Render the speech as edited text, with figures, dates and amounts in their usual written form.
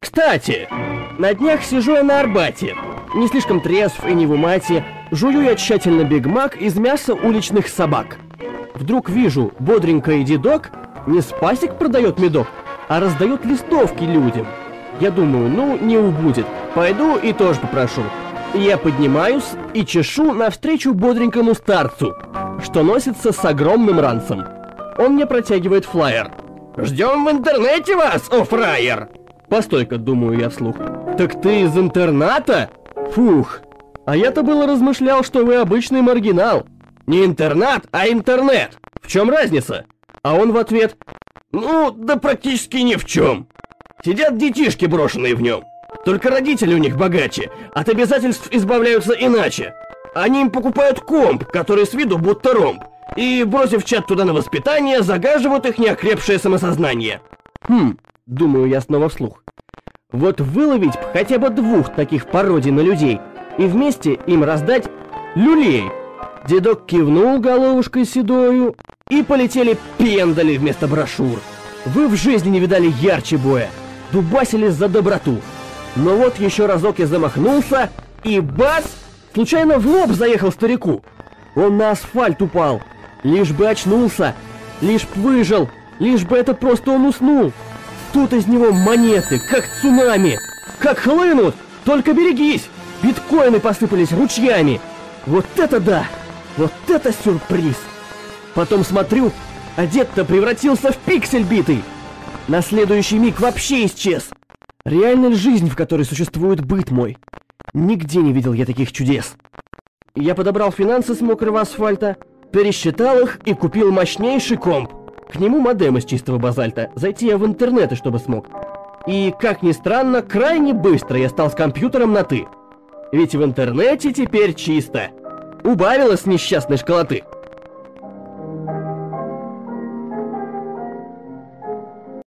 Кстати, на днях сижу я на Арбате. Не слишком трезв и не в умате. Жую я тщательно бигмак из мяса уличных собак. Вдруг вижу, бодренький дедок не спасик продает медок, а раздает листовки людям. Я думаю, ну не убудет, пойду и тоже попрошу. Я поднимаюсь и чешу навстречу бодренькому старцу, что носится с огромным ранцем. Он мне протягивает флаер. «Ждем в интернете вас, о фраер!» Постой-ка, думаю я вслух. «Так ты из интерната? Фух! А я-то было размышлял, что вы обычный маргинал. Не интернат, а интернет. В чем разница?» А он в ответ: «Ну, да практически ни в чем. Сидят детишки, брошенные в нем. Только родители у них богаче, от обязательств избавляются иначе. Они им покупают комп, который с виду будто ромб, и, бросив чат туда на воспитание, загаживают их неокрепшее самосознание». Думаю я снова вслух. Вот выловить хотя бы 2 таких пародий на людей и вместе им раздать люлей. Дедок кивнул головушкой седою, и полетели пендали вместо брошюр. Вы в жизни не видали ярче боя, дубасились за доброту. Но вот еще разок я замахнулся, и бац! Случайно в лоб заехал старику. Он на асфальт упал. Лишь бы очнулся, лишь б выжил, лишь бы это просто он уснул. Тут из него монеты, как цунами, как хлынут, только берегись! Биткоины посыпались ручьями. Вот это да! Вот это сюрприз! Потом смотрю, а дед-то превратился в пиксель битый. На следующий миг вообще исчез. Реальная жизнь, в которой существует быт мой. Нигде не видел я таких чудес. Я подобрал финансы с мокрого асфальта, пересчитал их и купил мощнейший комп. К нему модем из чистого базальта. Зайти я в интернет, и чтобы смог. И, как ни странно, крайне быстро я стал с компьютером на «ты». Ведь в интернете теперь чисто. Убавилось несчастной школоты.